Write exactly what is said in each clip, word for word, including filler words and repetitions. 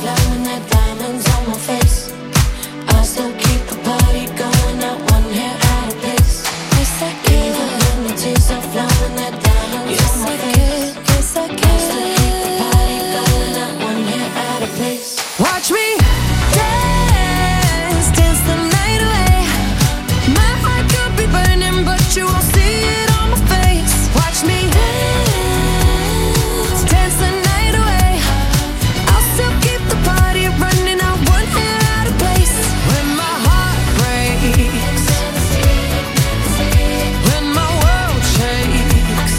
flowing, their diamonds on my face. I still keep the party going, not one hair out of place. Yes, I can. Even when the tears are flowing, their diamonds yes, on my I face. Can. Yes, I can. I still keep the party going, not one hair out of place. Watch me dance, dance the night away. My heart could be burning, but you won't see it on my face. Watch me dance, dance the night away. I'll still keep the party running, not one hair out of place. When my heart breaks, when my world shakes,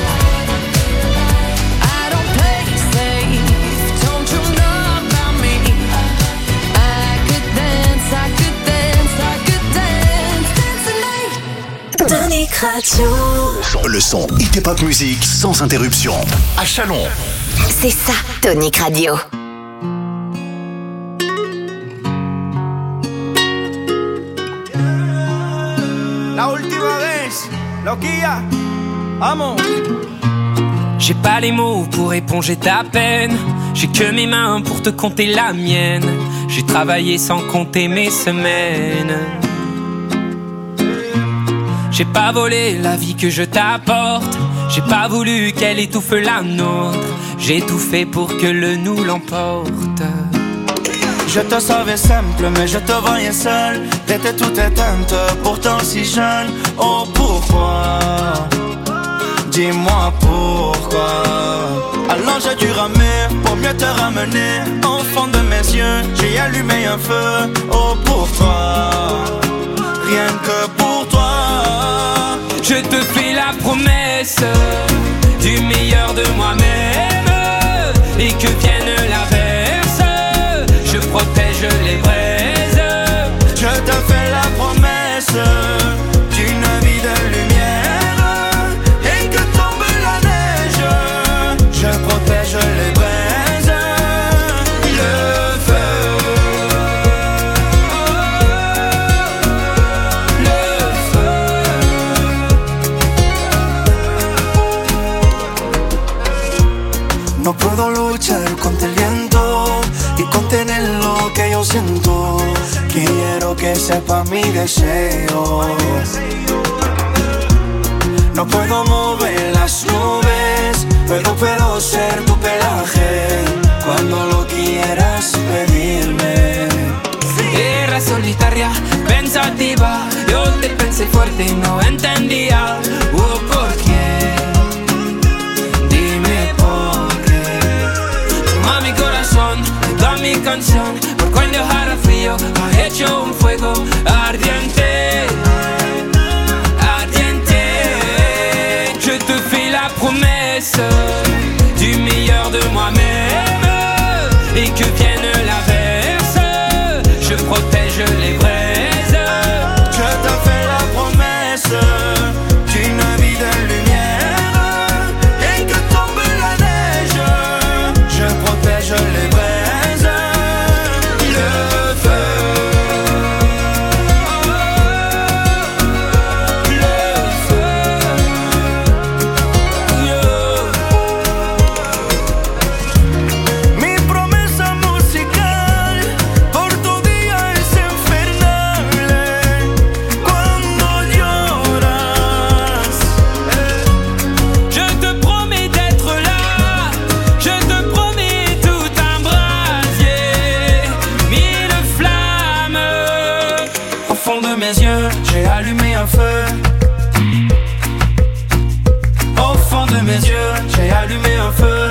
I don't play safe, don't you know about me? I could dance, I could dance, I could dance, dance the night. Dynamique Radio. Le son Hip Hop Music sans interruption. À Chalon. C'est ça, Tonic Radio. La última vez, loquilla, vamos. J'ai pas les mots pour éponger ta peine. J'ai que mes mains pour te compter la mienne. J'ai travaillé sans compter mes semaines. J'ai pas volé la vie que je t'apporte. J'ai pas voulu qu'elle étouffe la nôtre. J'ai tout fait pour que le nous l'emporte. Je te savais simple, mais je te voyais seul. T'étais toute éteinte, pourtant si jeune. Oh pourquoi? Dis-moi pourquoi. Alors j'ai dû ramer pour mieux te ramener. Au fond de mes yeux, j'ai allumé un feu. Oh pourquoi? Rien que pour toi. Je te fais la promesse du meilleur de moi-même. Et que vienne l'averse, je protège les braises. Je te fais la promesse d'une vie de lumière. Et que tombe la neige, je protège les braises. Le feu, le feu. No puedo luchar contra el viento y contener lo que yo siento. Quiero que sepa mi deseo. No puedo mover las nubes, pero puedo ser tu pelaje cuando lo quieras pedirme. Era solitaria, pensativa. Yo te pensé fuerte y no entendía. Oh, ¿por qué? Dime por qué. Toma mi corazón, toda mi canción. Por cuando hará frío, ha hecho un fuego ardiente. Ardiente. Je te fais la promesse du meilleur de moi-même. Et que vienne l'averse, je protège les braises. Je te fais la promesse d'une vie de lumière. Et que tombe la neige, je protège les braises. Le feu, le feu, yeah. Mi promesa musical por tu día es infernal. Cuando lloras, Je te promets d'être là. Je te promets tout un brasier. Mille flammes. au fond de mes yeux, j'ai allumé un feu. Au fond de mes yeux, j'ai allumé un feu.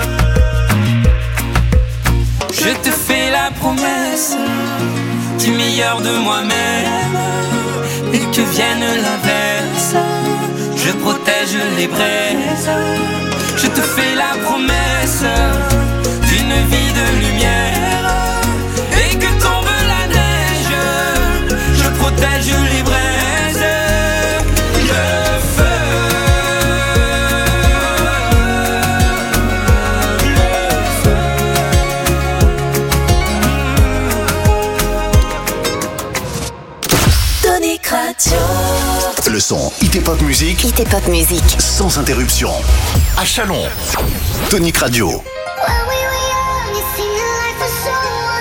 Je te fais la promesse du meilleur de moi-même. Et que vienne l'averse, je protège les braises. Je te fais la promesse d'une vie de lumière. Et que tombe la neige, je protège les braises. Le feu, le feu. Tonic Radio. Le son Hip Hop Music Hip Hop Music. sans interruption. À Chalon. Tonic Radio. When we were young, it seemed like life was so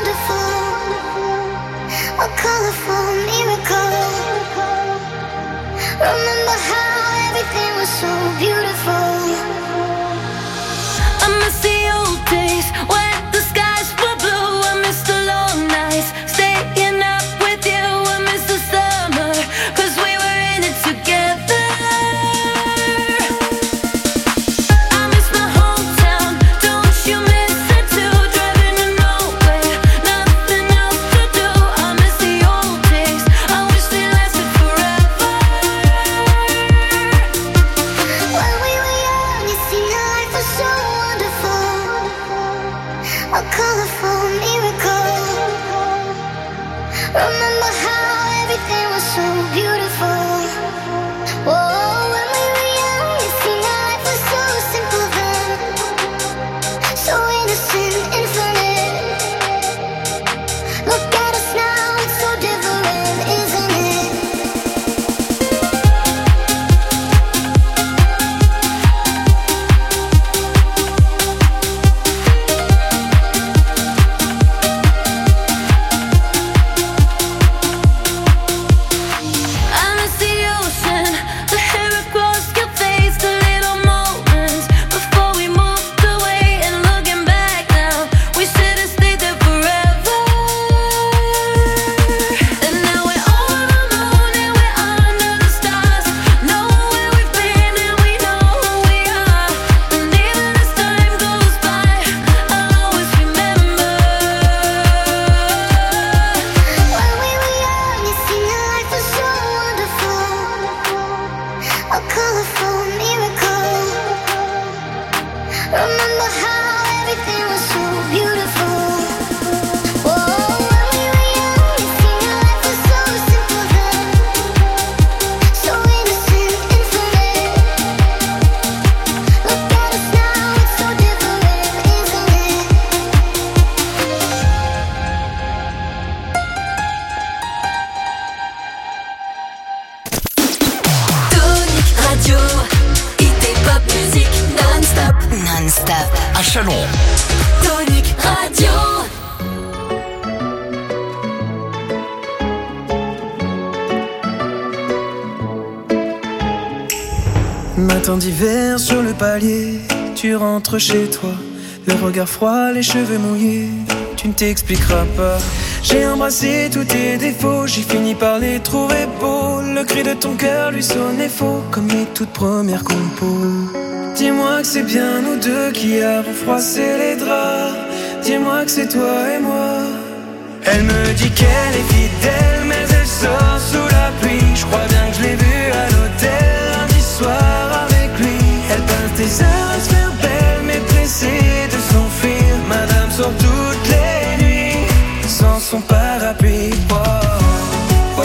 Matin d'hiver sur le palier, tu rentres chez toi, le regard froid, les cheveux mouillés, tu ne t'expliqueras pas. J'ai embrassé tous tes défauts, j'ai fini par les trouver beaux. Le cri de ton cœur lui sonnait faux, comme mes toutes premières compos. Dis-moi que c'est bien nous deux qui avons froissé les draps. Dis-moi que c'est toi et moi. Elle me dit qu'elle est fidèle, mais elle sort sous la pluie. Je crois bien que je l'ai vue à l'hôtel lundi soir avec lui. Elle passe des heures à se faire belle, mais pressée de s'enfuir. Madame sort toutes les nuits sans son parapluie. Oh, oh, oh,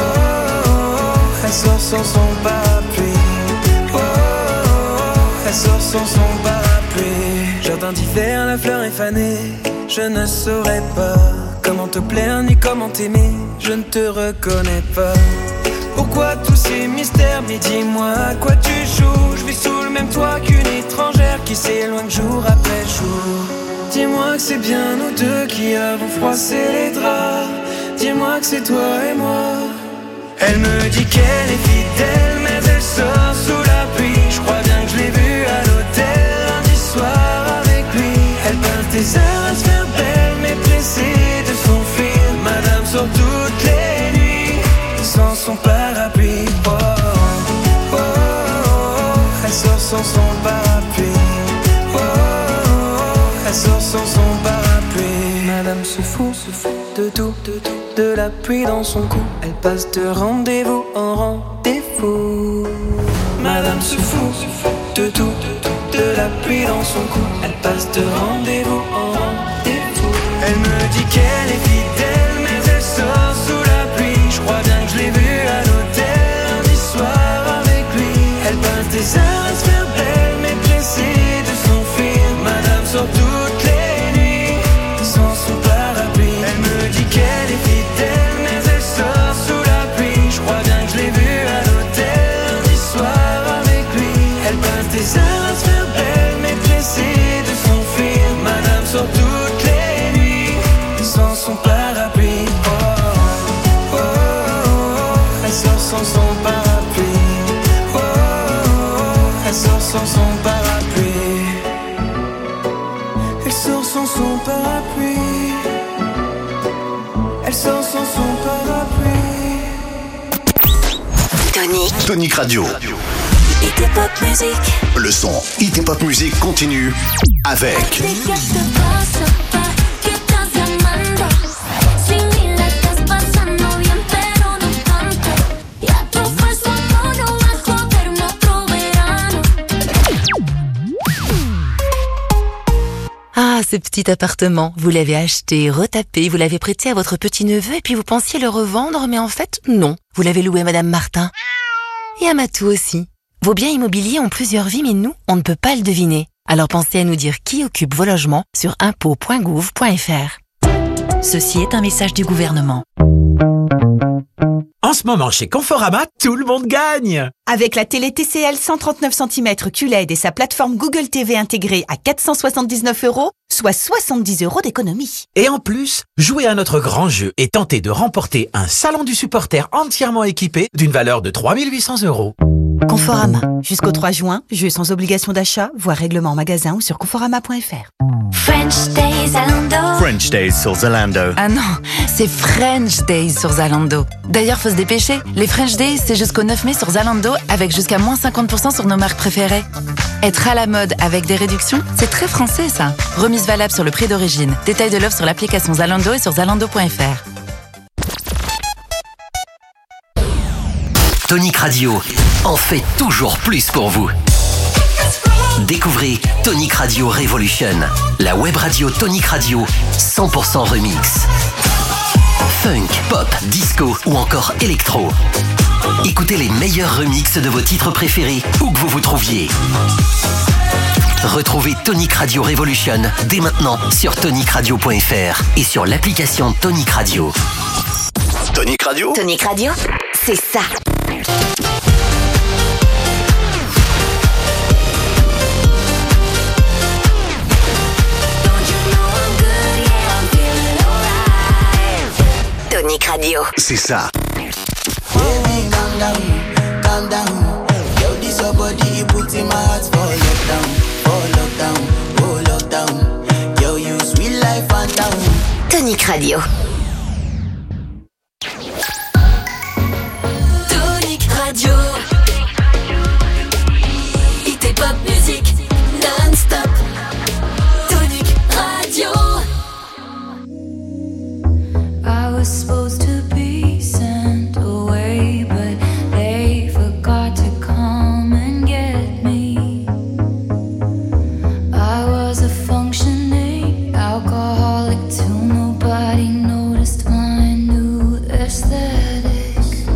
oh. Elle sort sans son parapluie. Oh, oh, oh. Elle sort sans son parapluie. Jardin d'hiver, la fleur est fanée. Je ne saurais pas comment te plaire ni comment t'aimer. Je ne te reconnais pas. Pourquoi tous ces mystères? Mais dis-moi à quoi tu joues. Je vis sous le même toit qu'une étrangère qui s'éloigne jour après jour. Dis-moi que c'est bien nous deux qui avons froissé les draps. Dis-moi que c'est toi et moi. Elle me dit qu'elle est fidèle, mais elle sort sous la pluie. Je crois bien que je l'ai vue à l'hôtel lundi soir avec lui. Elle passe des heures à se faire belle, mais pressée de s'enfuir. Madame sort toutes les nuits sans son parapluie. Oh, oh, oh, oh. Elle sort sans son parapluie. Oh, oh, oh. Elle sort sans son parapluie. Madame se fout, se fout de tout, de tout, de la pluie dans son cou. Elle passe de rendez-vous en rendez-vous. Madame se fout, se fout de tout, de tout, de la pluie dans son cou. Elle passe de rendez-vous en rendez-vous. Elle me dit qu'elle est fidèle, mais elle sort sous la pluie. Je crois bien que je l'ai vue à l'hôtel lundi soir avec lui. Elle passe des heures à se faire belle, mais pressée de s'enfuir. Madame sort toutes les nuits sans son parapluie. Elle me dit qu'elle est fidèle, mais elle sort sous la pluie. Je crois bien que je l'ai vue à l'hôtel lundi soir avec lui. Elle passe des heures à se faire belle, mais pressée de s'enfuir. Madame sort toutes les nuits sans son parapluie. Oh, oh, oh, oh. Elle sort sans son parapluie. Oh, oh, oh. Elle sort sans son parapluie. Elle sort sans son parapluie. Elle sort sans son parapluie. Tonic. Tonic Radio. Hit et Pop Music. Le son Hit et Pop Music continue avec ¿Qué te pasa, pa? ¿Qué estás llamando? Si ni la estás pasando bien, pero no tanto. Ya tu falso amor no va a joderme otro verano. Ah, ce petit appartement, vous l'avez acheté, retapé, vous l'avez prêté à votre petit-neveu et puis vous pensiez le revendre, mais en fait, non. Vous l'avez loué à Madame Martin. Et à Matou aussi. Vos biens immobiliers ont plusieurs vies, mais nous, on ne peut pas le deviner. Alors pensez à nous dire qui occupe vos logements sur impôts point gouv point f r. Ceci est un message du gouvernement. En ce moment, chez Conforama, tout le monde gagne! Avec la télé T C L cent trente-neuf centimètres Q L E D et sa plateforme Google T V intégrée à quatre cent soixante-dix-neuf euros, soit soixante-dix euros d'économie. Et en plus, jouez à notre grand jeu et tentez de remporter un salon du supporter entièrement équipé d'une valeur de trois mille huit cents euros. Conforama. Jusqu'au trois juin, jeu sans obligation d'achat, voire règlement en magasin ou sur conforama point f r. French Days Zalando. French Days sur Zalando. Ah non, c'est French Days sur Zalando. D'ailleurs, faut se dépêcher. Les French Days, c'est jusqu'au neuf mai sur Zalando avec jusqu'à moins cinquante pour cent sur nos marques préférées. Être à la mode avec des réductions, c'est très français ça. Remise valable sur le prix d'origine. Détail de l'offre sur l'application Zalando et sur zalando point f r. Tonic Radio en fait toujours plus pour vous. Découvrez Tonic Radio Revolution, la web radio Tonic Radio cent pour cent remix. Funk, pop, disco ou encore électro. Écoutez les meilleurs remixes de vos titres préférés où que vous vous trouviez. Retrouvez Tonic Radio Revolution dès maintenant sur tonic radio point f r et sur l'application Tonic Radio. Tonic Radio. Tonic Radio, c'est ça. Tonic Radio. C'est ça. Calm down, calm down. Yo, this your boy body, you put in my heart for lockdown, for lockdown, oh lockdown. Girl, you sweet life, phantom. Tonic Radio. Tonic Radio. Hit pop musique non-stop. Tonic Radio. I was supposed to be sent away, but they forgot to come and get me. I was a functioning alcoholic till nobody noticed my new aesthetic.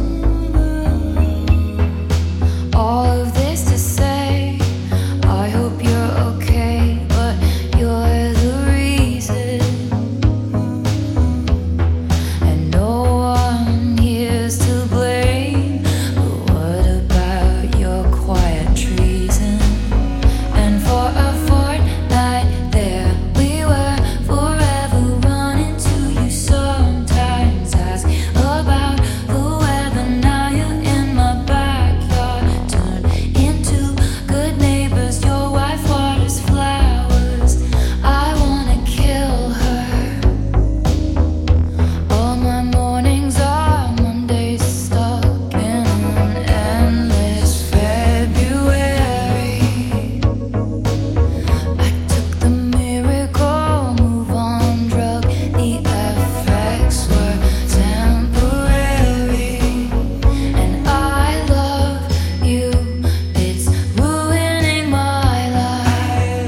All of this to say, I hope you're okay, but you're the reason. And no one here's to blame, but what about your quiet treason? And for a fortnight there we were, forever running to you. Sometimes ask about the weather. Now you're in my backyard, turned into good neighbors. Your wife waters flowers. I wanna kill her. All my mornings are Mondays, stuck in an endless February. I took the miracle move on drug. The effects were temporary. And I love you, it's ruining my life.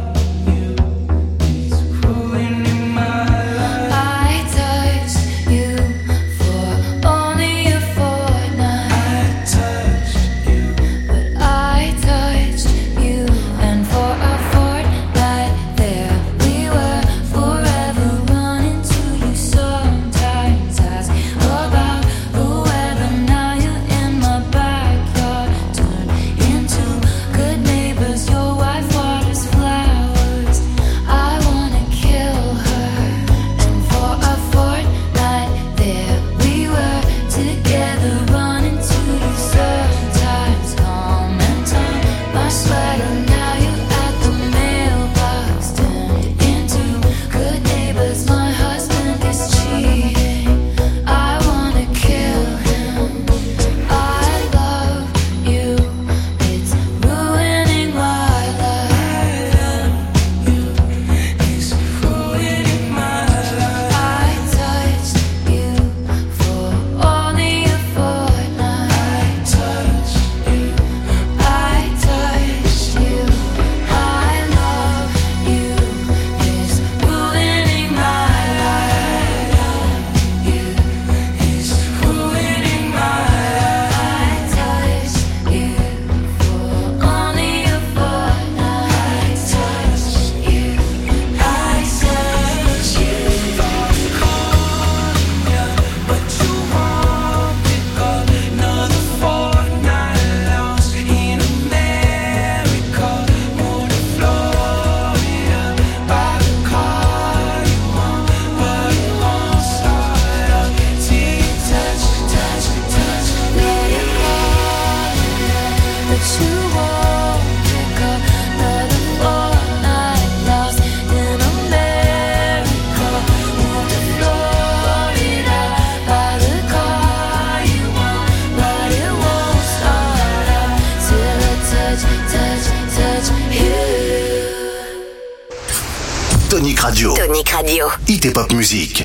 I touched you for only a fortnight. But I touched you, and for a fortnight there we were, forever running to you. Sometimes ask about the weather. Now you're in my backyard, turned into good neighbors. Your wife waters flowers. I wanna kill her. And for a fortnight there we were, together running to you. Sometimes calm and time my sweater. Now you're at the mailbox, turned into good neighbors. My husband is cheating. I wanna kill him. I love you, it's ruining my life. It's ruining my life. I touched you for only a fortnight. I touched you. I touched you. I love you, it's ruining my life. It's ruining my life. I touched you for only a fortnight. I touched you. I touched you. But you won't pick up another fortnight lost in America. Move to Florida, buy the car you want, but it won't start up till you touch, touch, touch. Let it fall, but you won't pick up another fortnight lost in America. Move to Florida, buy the car you want, but it won't start up till I touch, touch, touch you. Tonic Radio. Tonic Radio. Hit et pop musique.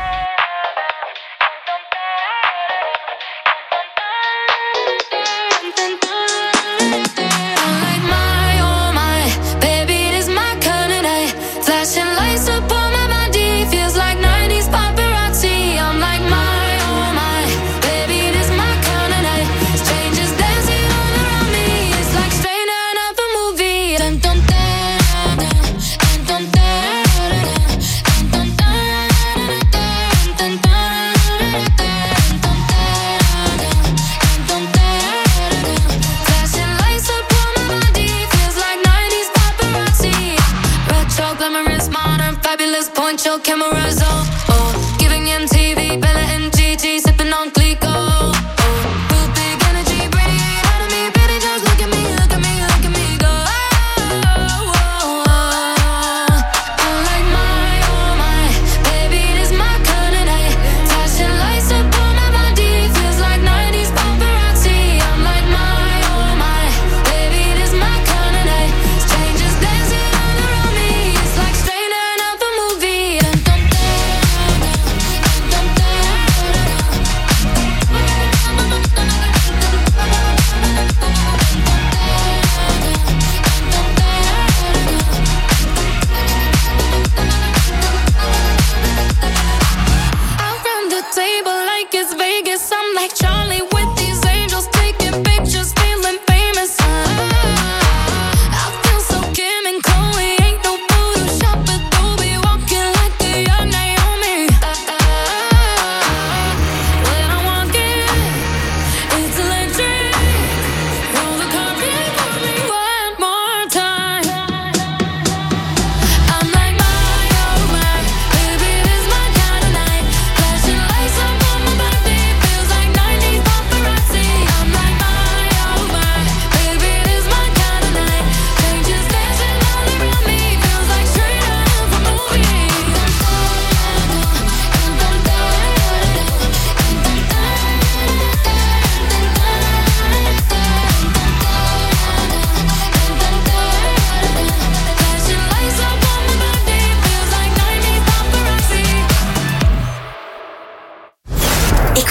I'm like my, oh my, baby, it is my kind of night. Flashing lights up on my body, feels like nineties paparazzi. I'm like my, oh my, baby, it is my kind of night. Strangers dancing all around me, it's like straight out of a movie. Dun, dun, dun, dun, dun, dun, dun, dun, dun, dun, dun, dun, dun, dun, dun.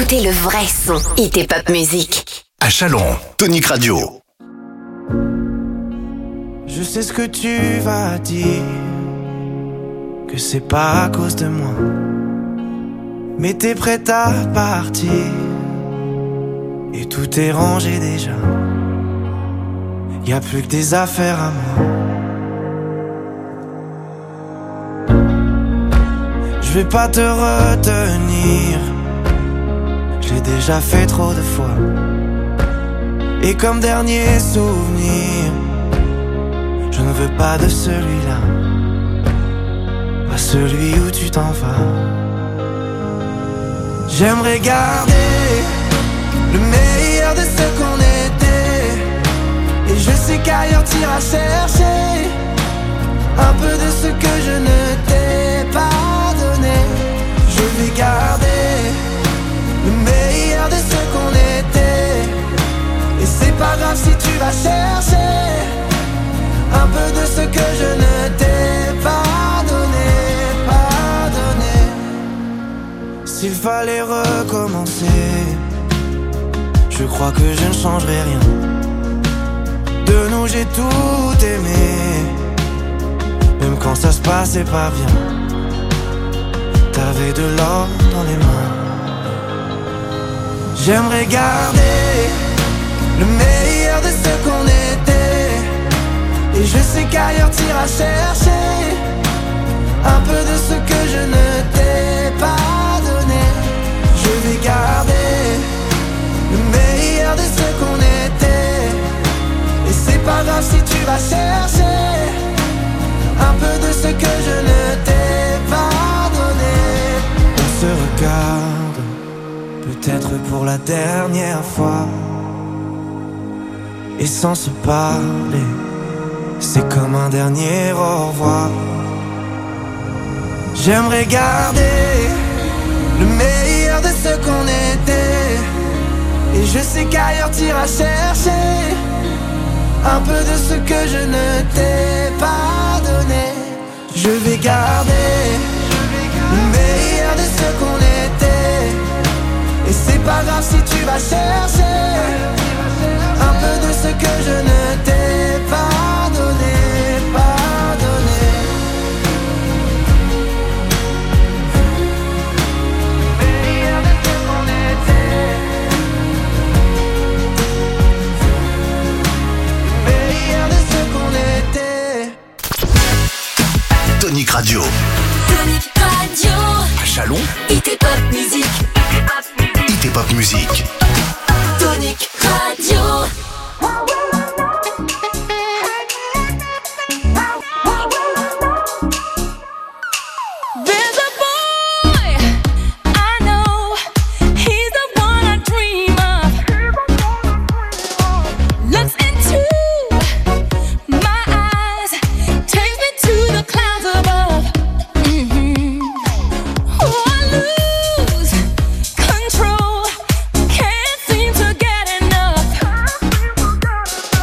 écoutez le vrai son Hit et Pop Music. À Chalon, Tonic Radio. Je sais ce que tu vas dire, que c'est pas à cause de moi, mais t'es prête à partir et tout est rangé déjà. Y'a plus que des affaires à moi. Je vais pas te retenir, j'ai déjà fait trop de fois. Et comme dernier souvenir, je ne veux pas de celui-là, pas celui où tu t'en vas. J'aimerais garder le meilleur de ce qu'on était, et je sais qu'ailleurs t'iras chercher un peu de ce que je ne t'ai pas donné. Je vais garder le meilleur de ce qu'on était, et c'est pas grave si tu vas chercher un peu de ce que je ne t'ai pas donné, pas donné. S'il fallait recommencer, je crois que je ne changerai rien. De nous j'ai tout aimé, même quand ça se passait pas bien. T'avais de l'or dans les mains. J'aimerais garder le meilleur de ce qu'on était, et je sais qu'ailleurs t'iras chercher un peu de ce que je ne t'ai pas donné. Je vais garder le meilleur de ce qu'on était, et c'est pas grave si tu vas chercher un peu de ce que je ne t'ai pas donné. On se regarde, peut-être pour la dernière fois, et sans se parler, c'est comme un dernier au revoir. J'aimerais garder le meilleur de ce qu'on était, et je sais qu'ailleurs t'iras chercher un peu de ce que je ne t'ai pas donné. Je vais garder le meilleur de ce qu'on était, et c'est pas grave si tu vas chercher un peu de ce que je ne t'ai pas donné, pas donné. Le meilleur de ce qu'on était, le meilleur de ce qu'on était. Tonic Radio. Tonic Radio. À Chalon, Hit et Pop Music. Hit et Pop Music. Tonic Radio. Control, can't seem to get enough.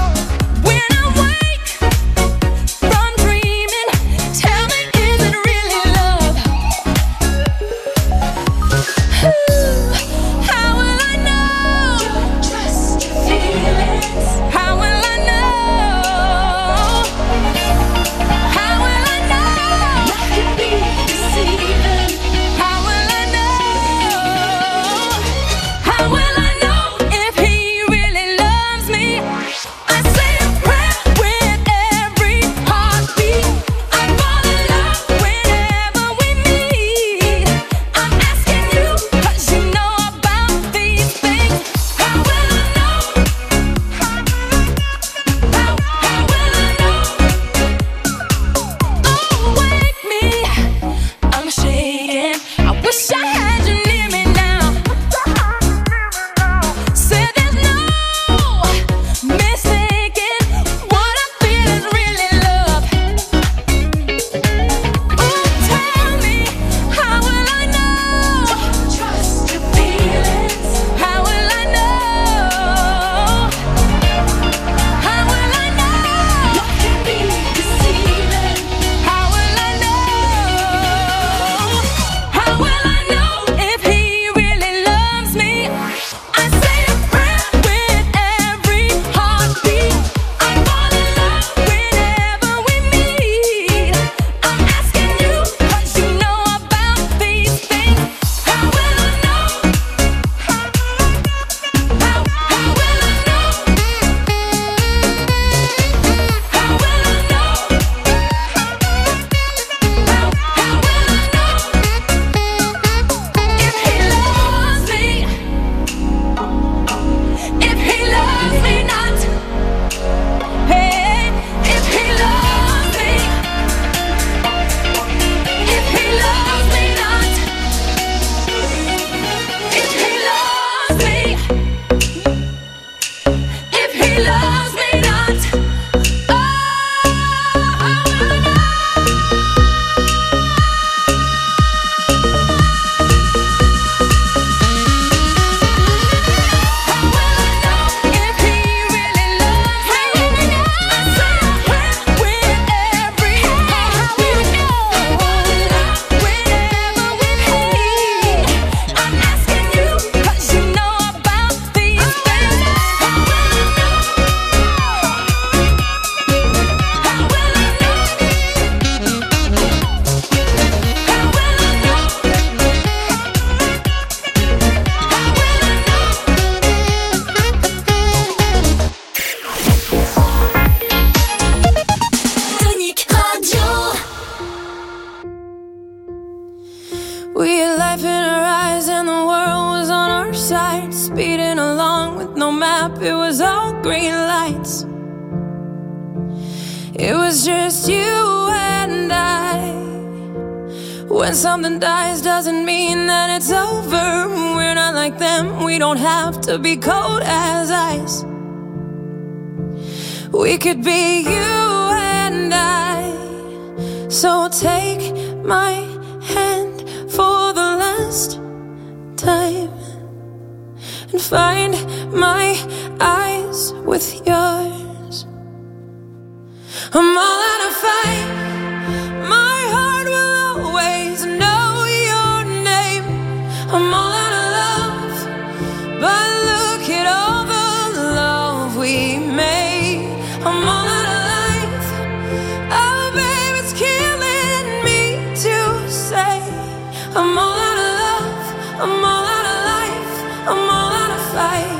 side, speeding along with no map. It was all green lights. It was just you and I. When something dies doesn't mean that it's over. We're not like them, we don't have to be cold as ice. We could be you and I. So take my hand for the last time and find my eyes with yours. I'm all out of fight. My heart will always know your name. I'm all out of love, but look at all the love we made. I'm all out of life. Oh, babe, it's killing me to say. I'm all out of love. I'm all out of life. I'm all out of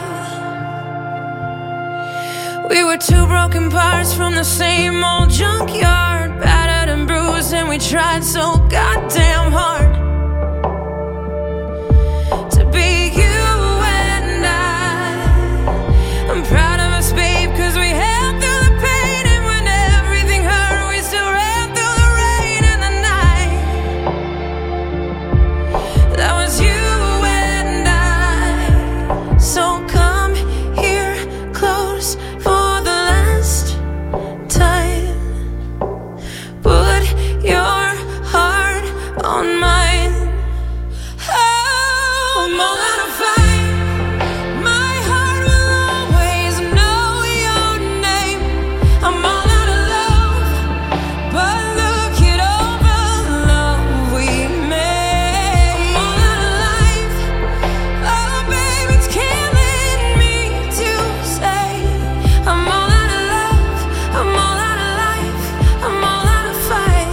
fight. We were two broken parts from the same old junkyard, battered and bruised, and we tried so goddamn hard to be you and I. I'm proud of us, babe, cause we held through the pain, and when everything hurt, we still ran through the rain and the night. That was you and I. So come here close for the last time. Put your heart on mine. Oh, I'm all out of fight. My heart will always know your name. I'm all out of love, but look at all the love we made. I'm all out of life. Oh, babe, it's killing me to say. I'm all out of love. I'm all out of life. I'm all out of fight.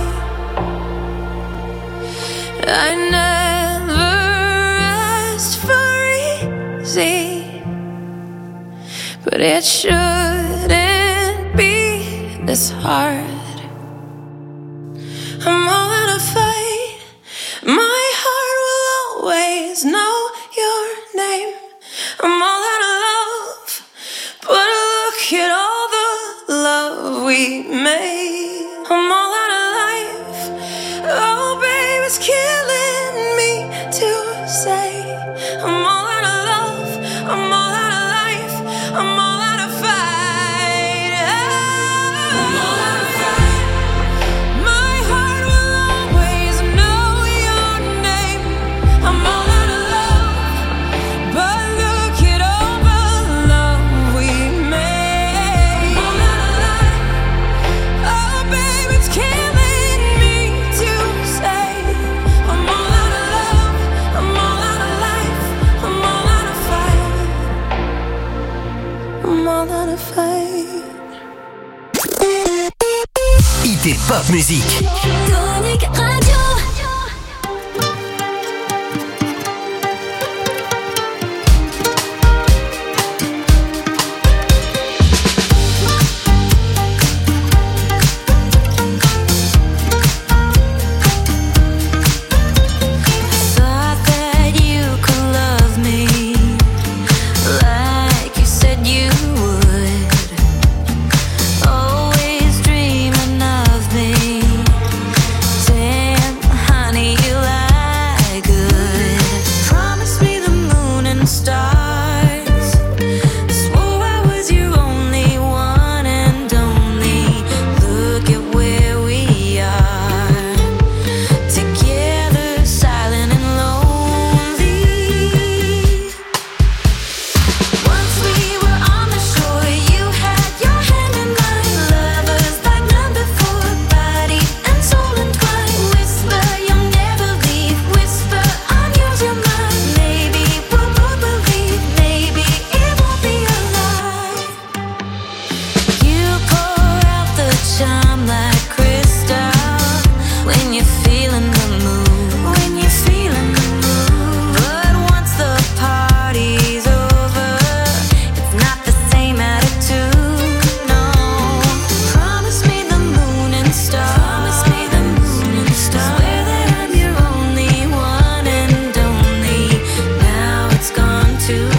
I never asked for easy, but it shouldn't be this hard. I'm all out of fight. My heart will always know your name. I'm all out of love, but look at all the love we made. I'm all out of life. Oh, babe, it's killing me to say. I'm all out of love. I'm all out of life. I'm all out of fight. I'm all out of fight. My heart will always know your name. I'm all out of love, but look at all the love we made. I'm all out of life. Oh, babe, it's killing me to say. I'm all out of love. I'm all out of life. I'm all out of fight. I'm all out of fight. I T Pop Musique. Tonic Radio. Thought that you could love me like you said you would. Always dreaming of me. Take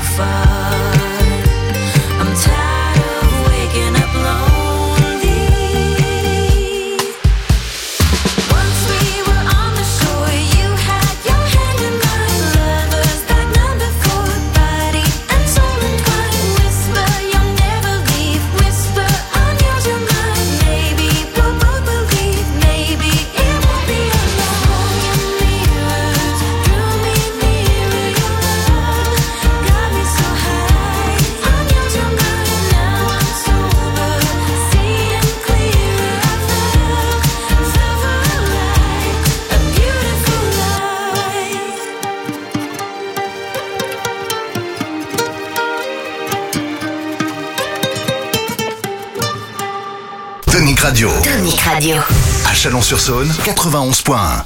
far. I'm tired of waking up lonely. Once we were on the shore, you had your hand in mine. Lovers like none before, body and soul entwined. Whisper you'll never leave. Whisper I'll use your mind. Maybe we'll both believe. Maybe it won't be alone. Your mirrors drew me nearer. Your love got me so high. I'll use your mind. Now I'm sober, seeing clearer. I felt, felt for a light, a beautiful light. Tonic Radio. Tonic Radio. À Chalon-sur-Saône, quatre-vingt-onze point un.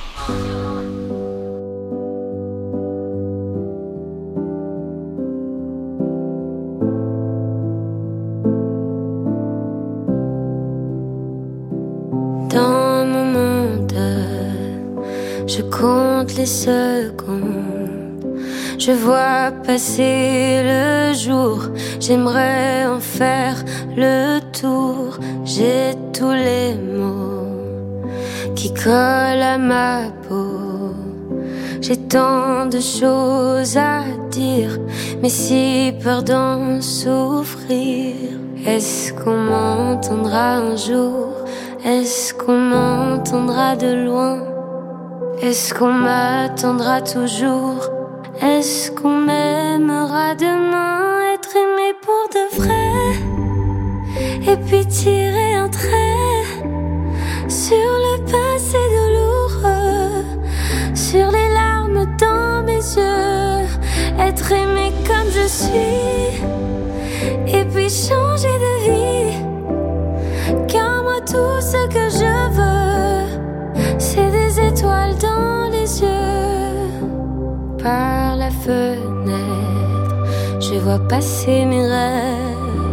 Dans mon monde, je compte les secondes. Je vois passer le jour. J'aimerais en faire le tour. J'ai tous les mots qui collent à ma peau. J'ai tant de choses à dire, mais si peur d'en souffrir. Est-ce qu'on m'entendra un jour? Est-ce qu'on m'entendra de loin? Est-ce qu'on m'attendra toujours? Est-ce qu'on m'aimera demain? Être aimé pour de vrai, et puis tirer un trait sur le passé douloureux, sur les larmes dans mes yeux. Être aimé comme je suis, et puis changer de vie. Car moi tout ce que je veux, c'est des étoiles dans les yeux. Par la fenêtre, je vois passer mes rêves.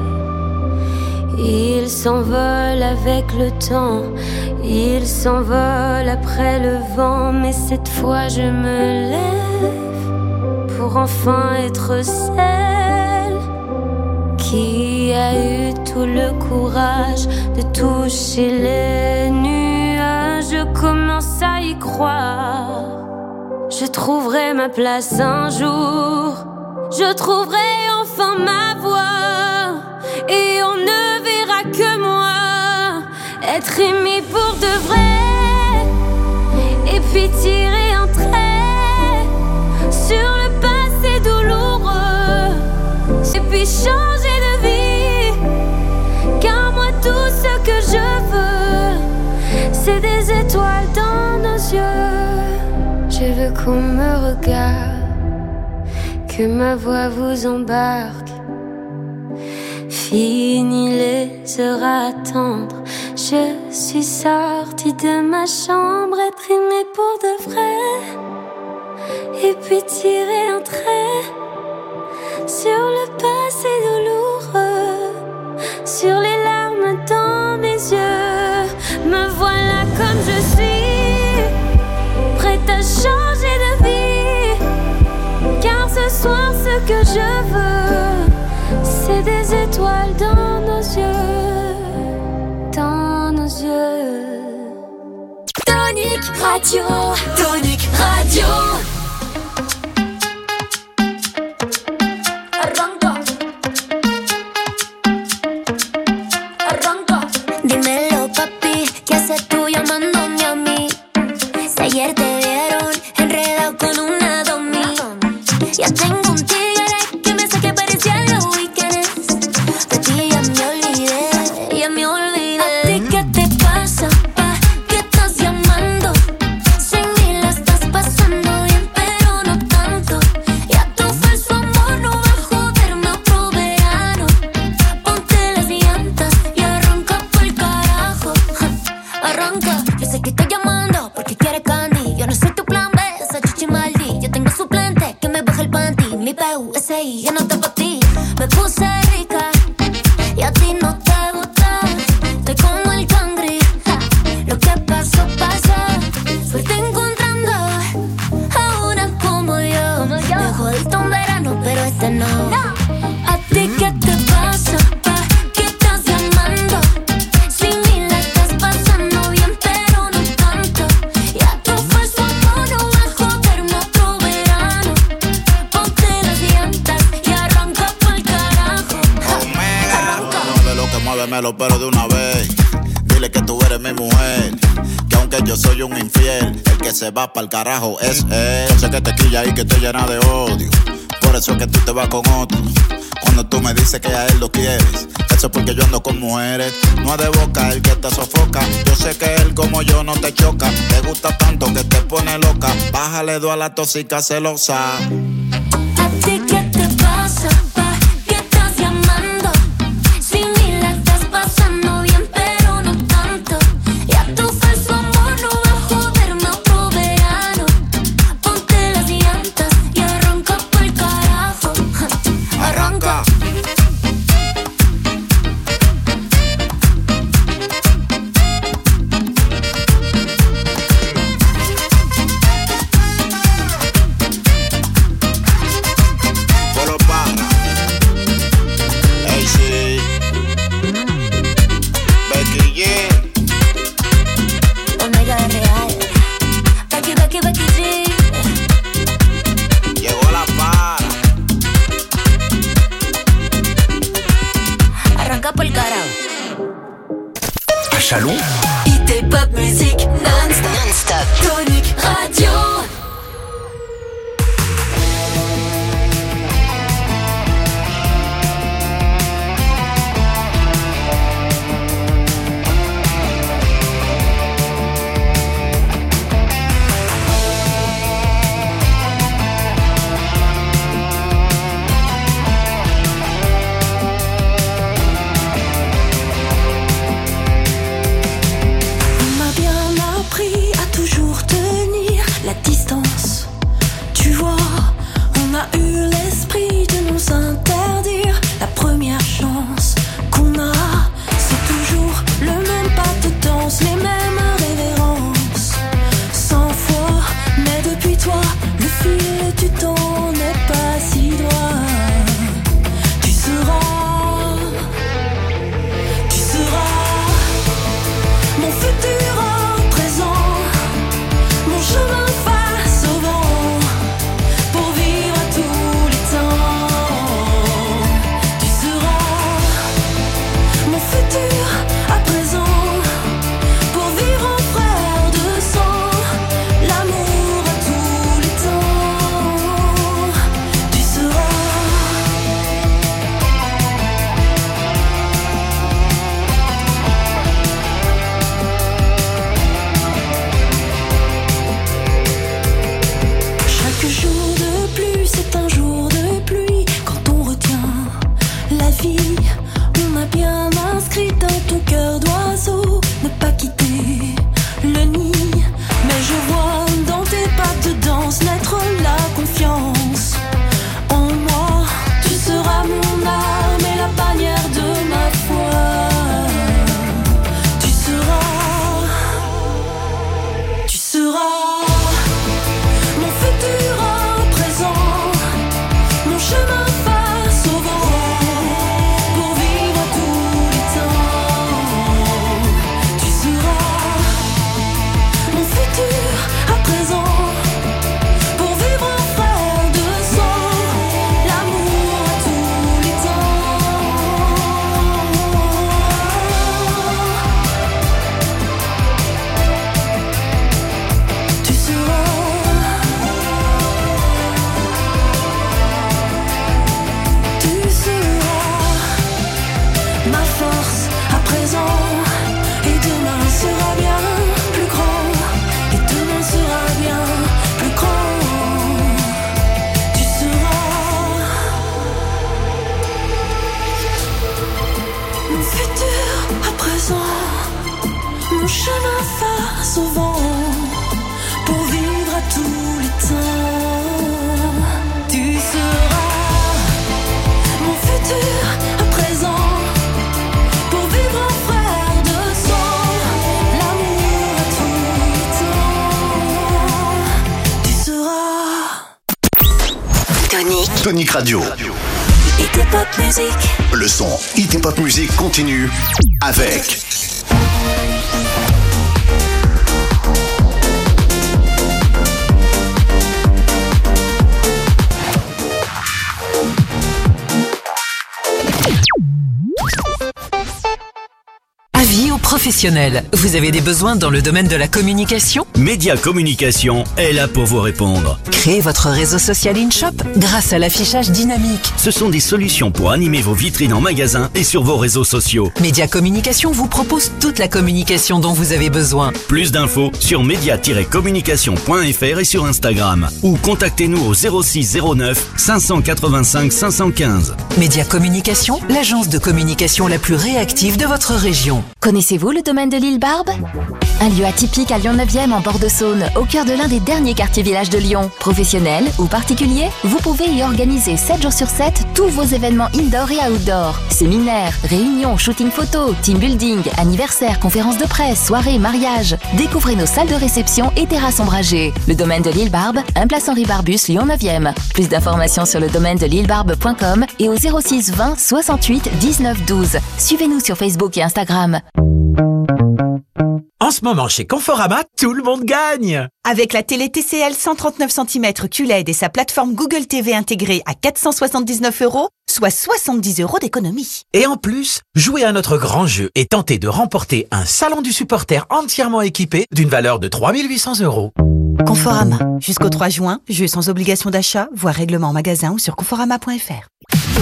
Ils s'envolent avec le temps, ils s'envolent après le vent. Mais cette fois je me lève pour enfin être celle qui a eu tout le courage de toucher les nuages. Je commence à y croire. Je trouverai ma place un jour. Je trouverai enfin ma voix. Et on ne verra que moi. Être aimé pour de vrai. Et puis tirer un trait sur le passé douloureux. Et puis changer de vie. Car moi tout ce que je veux, c'est des étoiles dans nos yeux. Je veux qu'on me regarde, que ma voix vous embarque. Fini les heures à attendre. Je suis sortie de ma chambre. Être aimée pour de vrai. Et puis tirer un trait sur le passé douloureux, sur les larmes dans mes yeux. Me voilà comme je suis, prête à changer de vie. Car ce soir ce que je veux, c'est des étoiles dans nos yeux, dans nos yeux. Tonic Radio, Tonic Radio. Arranca, arranca. Dímelo, papi, ¿qué haces tú llamándome a mí? Si ayer te vieron enredado con una domi. Ya tengo un tigre que me saque parecía en los weekends. De ti ya me olvidé, ya me olvidé. ¿A ti qué te pasa, pa? ¿Qué estás llamando? Sin mí la estás pasando bien, pero no tanto. Ya tu falso amor no va a joderme otro verano. Ponte las llantas y arranca por carajo. Arranca, yo sé que estoy llamando porque quieres candy. Yo no soy tu plan B, esa chichi maldi. Yo tengo suplente que me baja el panty. Mi P U S I, ya no está pa' ti. Me puse rica y a ti no te gusta. Estoy como el cangri, ja. Lo que pasó, pasó. Suerte encontrando a una como yo. Me jodiste un verano, pero este no. dímelo pero de una vez. Dile que tú eres mi mujer, que aunque yo soy un infiel, el que se va pa'l carajo es él. Yo sé que te quilla y que te llena de odio, por eso es que tú te vas con otro. Cuando tú me dices que a él lo quieres, eso es porque yo ando con mujeres. No es de boca el que te sofoca, yo sé que él como yo no te choca. Te gusta tanto que te pone loca, bájale dos a la tóxica celosa. ¿A ti qué te pasa? ¿Pa' qué estás llamando? Si ni la estás pasando bien, pero no tanto. Ya tu falso amor no va a joderme otro verano. Ponte las llantas y arranca pa'l carajo. Arranca. Omega Real. Becky, Becky, Becky G. Llegó la para. Arranca por el carajo. À Chalon, Hit et pop musique non-stop. non-stop. Tonic Radio. On m'a bien appris à toujours tenir la distance. Tu vois, on a eu l'esprit de nous interdire la première chance qu'on a. C'est toujours le même pas de danse, les mêmes révérences. Cent fois, mais depuis toi, le fil du temps n'est pas si droit. Tu seras, tu seras mon futur en présent, mon chemin face au vent, pour vivre à tous les temps. Tu seras mon futur à présent, pour vivre en frère de sang, l'amour à tous les temps. Tu seras. Chaque jour de pluie, c'est un jour de pluie. Quand on retient la vie, on a bien inscrit dans ton cœur d'oiseau ne pas quitter le nid. Mais je vois dans tes pas de danse naître la confiance en moi. Tu seras mon âme et la bannière de ma foi. Tu seras, tu seras mon futur en présent, mon chemin face au vent, pour vivre à tous les temps. Tu seras mon futur à présent, pour vivre en frère de sang, l'amour à tous les temps. Tu seras. Tu seras ma force à présent, et demain sera bien plus grand, et demain sera bien plus grand. Tu seras mon futur à présent, mon chemin face au vent, pour vivre à tous les temps. Tu seras mon futur à présent, pour vivre en frère de sang, l'amour à tous les temps. Tu seras Tonic. Tonic Radio. Hit et pop musique. Le son Hit et Pop Musique continue avec professionnels. Vous avez des besoins dans le domaine de la communication ? Média Communication est là pour vous répondre. Créez votre réseau social InShop grâce à l'affichage dynamique. Ce sont des solutions pour animer vos vitrines en magasin et sur vos réseaux sociaux. Média Communication vous propose toute la communication dont vous avez besoin. Plus d'infos sur média tiret communication point f r et sur Instagram. Ou contactez-nous au zéro six zéro neuf cinq cent quatre-vingt-cinq cinq cent quinze. Média Communication, l'agence de communication la plus réactive de votre région. Connaissez-vous le domaine de l'île Barbe ? Un lieu atypique à Lyon neuvième en bord de Saône, au cœur de l'un des derniers quartiers villages de Lyon. Professionnels ou particuliers, vous pouvez y organiser sept jours sur sept tous vos événements indoor et outdoor. Séminaires, réunions, shooting photo, team building, anniversaires, conférences de presse, soirées, mariages. Découvrez nos salles de réception et terrasses ombragées. Le domaine de l'île Barbe, un place Henri Barbus, Lyon neuvième. Plus d'informations sur le domaine de l'île barbe point com et au zéro six vingt soixante-huit dix-neuf douze. Suivez-nous sur Facebook et Instagram. En ce moment, chez Conforama, tout le monde gagne! Avec la télé T C L cent trente-neuf centimètres Q L E D et sa plateforme Google T V intégrée à quatre cent soixante-dix-neuf euros, soit soixante-dix euros d'économie. Et en plus, jouez à notre grand jeu et tentez de remporter un salon du supporter entièrement équipé d'une valeur de trois mille huit cents euros. Conforama. Jusqu'au trois juin, jeu sans obligation d'achat, voire règlement en magasin ou sur conforama point f r.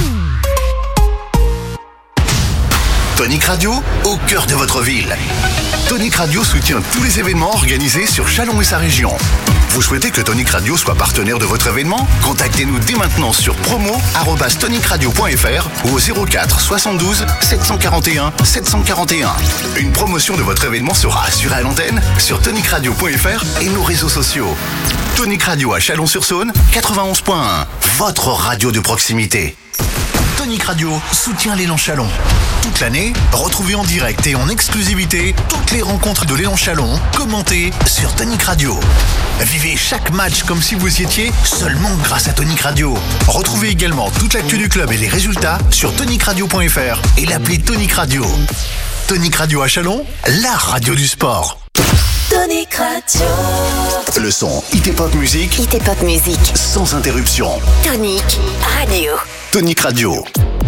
Tonic Radio, au cœur de votre ville. Tonic Radio soutient tous les événements organisés sur Châlons et sa région. Vous souhaitez que Tonic Radio soit partenaire de votre événement ? Contactez-nous dès maintenant sur promo arobase tonic radio point f r ou au zéro quatre soixante-douze sept cent quarante et un sept cent quarante et un. Une promotion de votre événement sera assurée à l'antenne sur tonic radio point f r et nos réseaux sociaux. Tonic Radio à Chalon-sur-Saône, quatre-vingt-onze point un. Votre radio de proximité. Tonic Radio soutient l'élan Chalon. Toute l'année, retrouvez en direct et en exclusivité toutes les rencontres de l'élan Chalon commentées sur Tonic Radio. Vivez chaque match comme si vous y étiez seulement grâce à Tonic Radio. Retrouvez également toute l'actu du club et les résultats sur tonic radio point f r et l'appli Tonic Radio. Tonic Radio à Chalon, la radio du sport. Tonic Radio. Le son Hit et Pop Music. Hit et Pop Music. Sans interruption. Tonic Radio. Tonic Radio.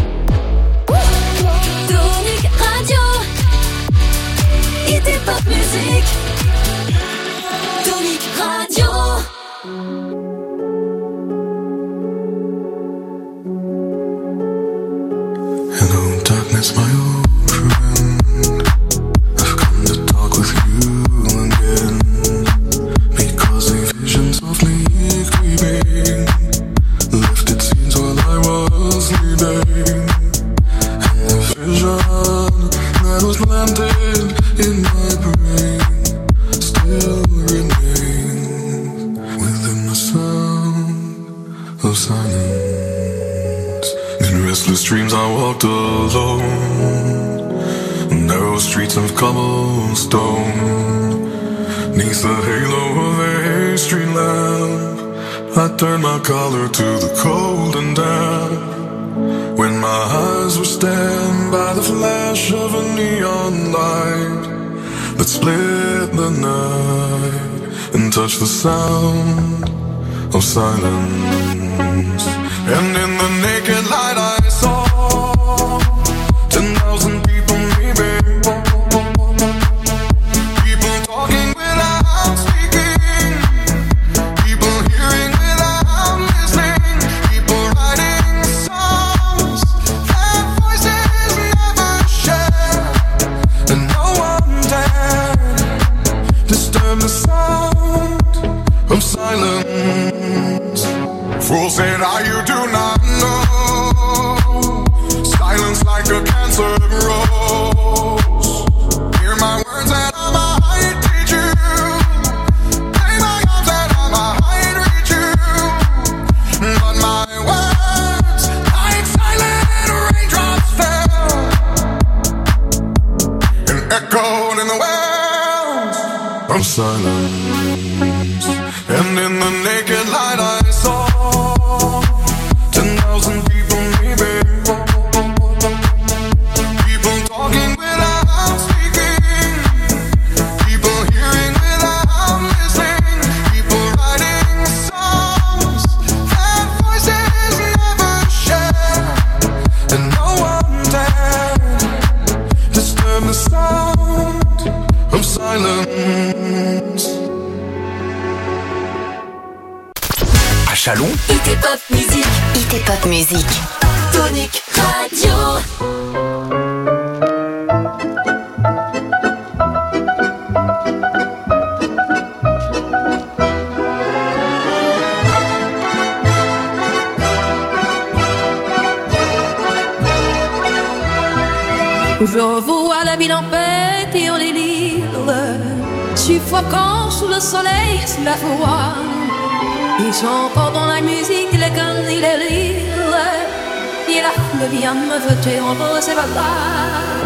Tonic Radio. Hit et Pop Music. Tonic Radio. Hello, darkness, my old friend. I've come to talk with you again. Because a vision softly creeping left its scenes while I was sleeping. And the vision that was planted in my brain still remains within the sound of silence. In restless dreams I walked alone, narrow streets of cobblestone. Neath the halo of a street lamp, I turned my collar to the cold and damp. When my eyes were stabbed by the flash of a neon light that split the night and touched the sound of silence. And in the naked light I saw ten thousand people maybe, people talking without speaking, people hearing without listening, people writing songs that voices never share, and no one dared disturb the sound of silence. Fool said, "Ah, you do not know. Silence like a cancer grows. Hear my words and I might teach you. Play my arms and I might reach you. But my words, like silent raindrops, fell and echoed in the wells of silence. And in the naked light I saw ten thousand people maybe, people talking without speaking, people hearing without listening, people writing songs that voices never share, and no one dared disturb the sound Chalon, I T Pop Musique. I T Pop Musique. Tonic Radio. Je revois la ville en pâtir les livres, suffocant sous le soleil, sous la foi. Ils sont encore dans la musique, les cannes et les rires. Et la foule vient me jeter en beau, c'est pas grave.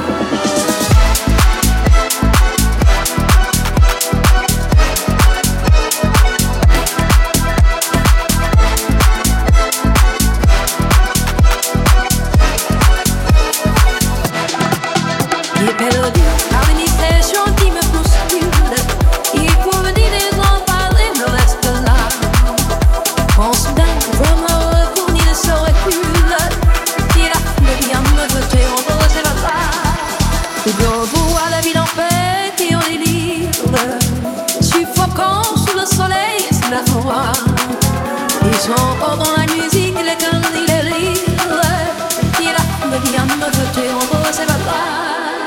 Les mélodies, l'administration qui me bouscule. Il faut me dire des gens parler, me reste là. En soudain, comme un recours, il se recule. Et la foule vient me jeter en beau, c'est pas grave. Je revois la ville en fête et on est libre. Suffocant sous le soleil, c'est la foi. Ils sont encore dans la musique, les cannes et les rires. Et la foule vient me jeter en beau, c'est pas grave.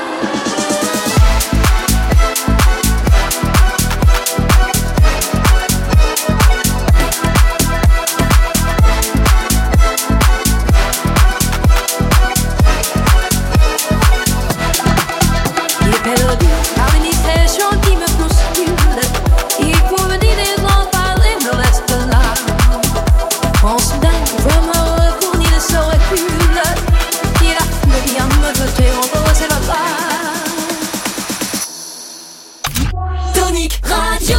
L'administration qui me bouscule. Il faut me dire des gens parler, me reste là. En soudain, comme un recours, il se recule. Et la foule vient me jeter en beau, c'est pas grave. Tonic Radio.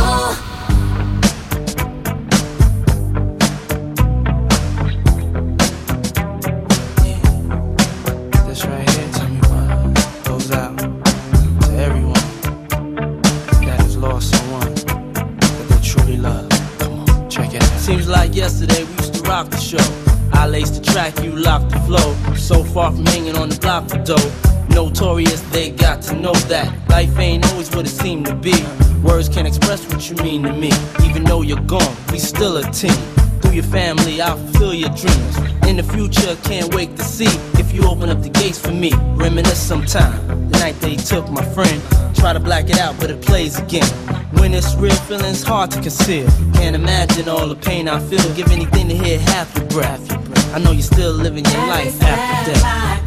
This right here, tell me what goes out to everyone that has lost someone that they truly love. Come on, check it out. Seems like yesterday we used to rock the show. I laced the track, you locked the flow. So far from hanging on the block for dough. Notorious, they got to know that life ain't always what it seemed to be. Words can't express what you mean to me. Even though you're gone, we still a team. Through your family, I'll fulfill your dreams. In the future, can't wait to see if you open up the gates for me. Reminisce sometime, the night they took my friend. Try to black it out, but it plays again. When it's real, feeling's hard to conceal. Can't imagine all the pain I feel. Give anything to hear half your breath. I know you're still living your life after death.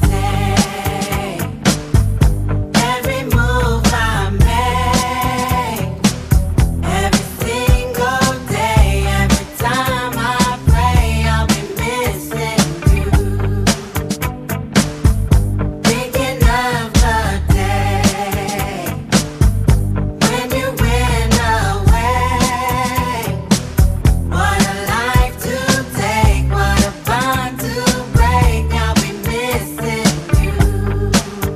Every move I make, every single day, every time I pray, I'll be missing you. Thinking of the day when you went away. What a life to take, what a bond to break. I'll be missing you.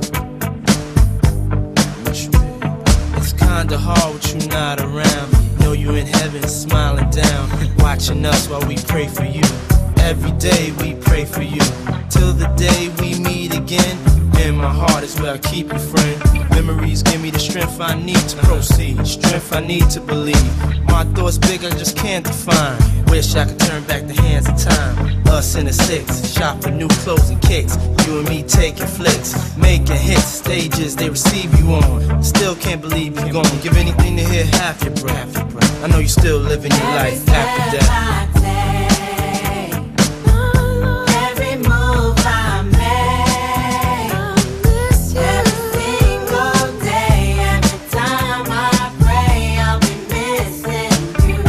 It's kinda hard with you not around. Know you in heaven smiling down, watching us while we pray for you. Every day we pray for you, till the day we meet again. In my heart is where I keep you, friend. Memories give me the strength I need to proceed, strength I need to believe. My thoughts big, I just can't define. Wish I could turn back the hands of time. Us in the six, shop for new clothes and kicks. You and me taking flicks, making hits, stages they receive you on. Still can't believe you're gone. Give anything to hear half your breath. I know you're still living your life after death. Every move I make, every single day, every time I pray, I'll be missing you.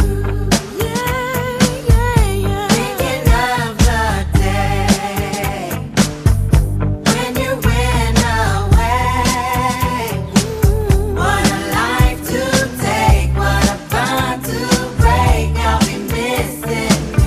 Thinking of the day when you went away. What a life to take, what a bond to break. I'll be missing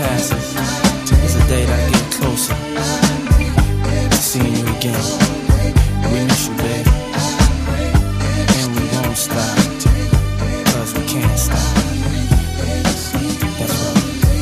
passes, is the day that I get closer to seeing you again. We miss you, babe, and we won't stop, cause we can't stop. That's right.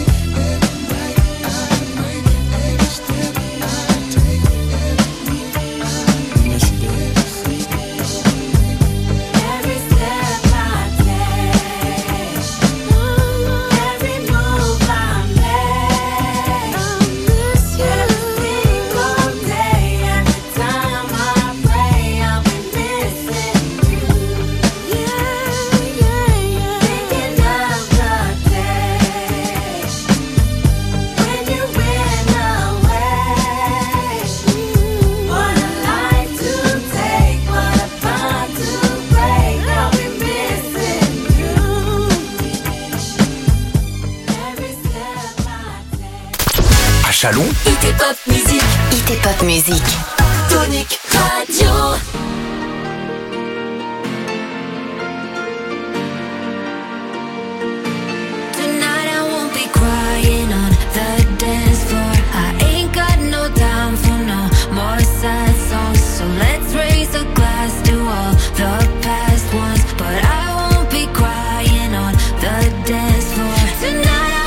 Chalon. Hit et pop musique. Hit et pop musique. Tonic Radio. Tonight I won't be crying on the dance floor. I ain't got no time for no more sad songs. So let's raise a glass to all the past ones. But I won't be crying on the dance floor. Tonight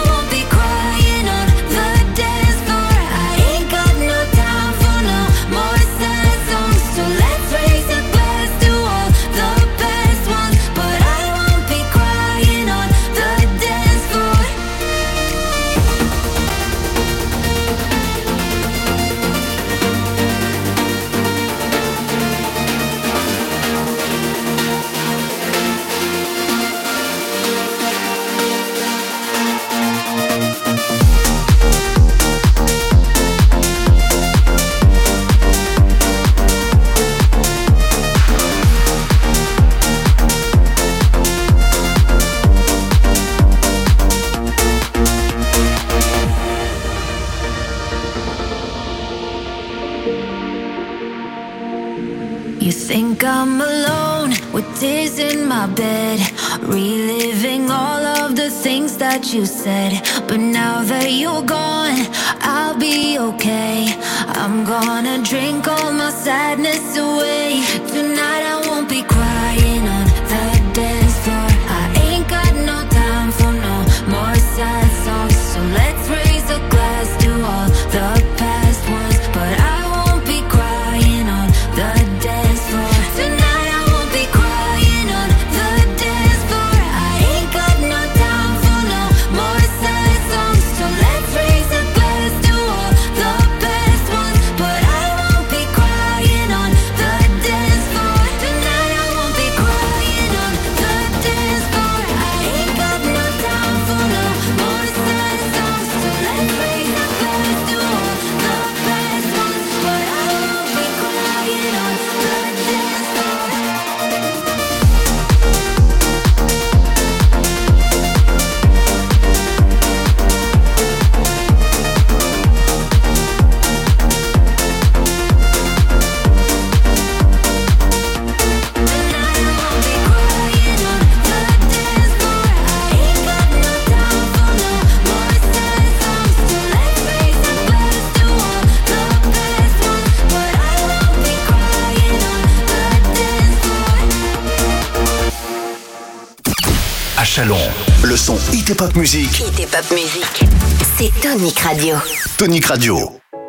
I'm alone with tears in my bed, reliving all of the things that you said. But now that you're gone, I'll be okay. I'm gonna drink all my sadness away. Tonight I won't be crying on the dance floor. I ain't got no time for no more sad songs. So let's raise a glass to all the past ones. But I won't be crying on the dance floor. Tonight I won't be crying on the dance floor. I ain't got no time for no more sad songs. So let's raise a glass to all the best ones. But I won't be crying on the dance floor. Tonight I won't be crying on the dance floor. I ain't got no time for no more sad songs. So let's raise a glass to all the best ones. But I won't be crying on the dance floor. Chalon, le son Hit et Pop Musique. Hit et Pop Musique. C'est Tonic Radio. Tonic Radio.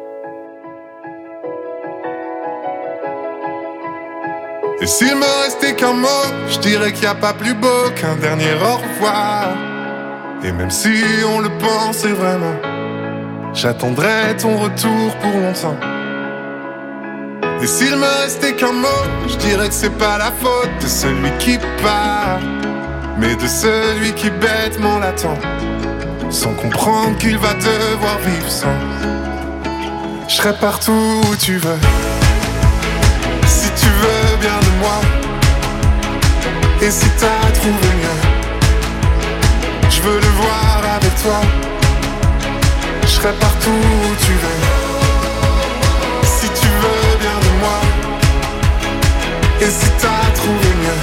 Et s'il me restait qu'un mot, je dirais qu'il n'y a pas plus beau qu'un dernier au revoir. Et même si on le pensait vraiment, j'attendrai ton retour pour longtemps. Et s'il me restait qu'un mot, je dirais que c'est pas la faute de celui qui part, mais de celui qui bêtement l'attend, sans comprendre qu'il va devoir vivre sans. Je serai partout où tu veux, si tu veux bien de moi. Et si t'as trouvé mieux, je veux le voir avec toi. Je serai partout où tu veux, si tu veux bien de moi. Et si t'as trouvé mieux,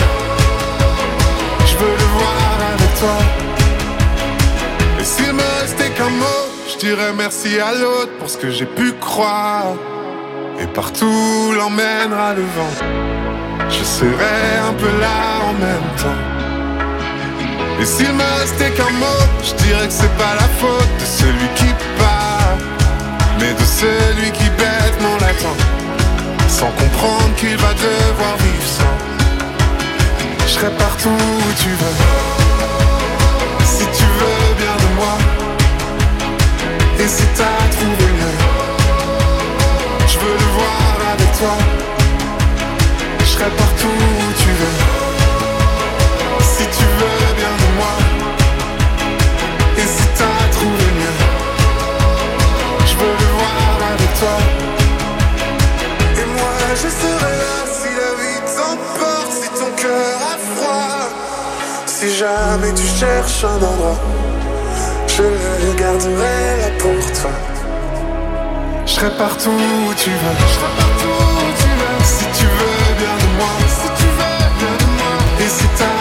je veux le voir avec toi. Et s'il me restait qu'un mot, dirais merci à l'autre pour ce que j'ai pu croire. Et partout l'emmènera le vent. Je serai un peu là en même temps. Et s'il me restait qu'un mot, je dirais que c'est pas la faute de celui qui part, mais de celui qui bêtement l'attend, sans comprendre qu'il va devoir vivre sans. Je serai partout où tu veux, si tu veux bien de moi. Et si t'as trouvé mieux, je veux le voir avec toi. Je serai partout où tu veux, si tu veux bien de moi. Et si t'as trouvé mieux, je veux le voir avec toi. Et moi je serai là si la vie t'emporte, si ton cœur a froid. Si jamais tu cherches un endroit, je le garderai là pour toi. Je serai partout où tu veux, je serai partout où tu veux. Si tu veux bien de moi, si tu veux bien de moi. Et si t'as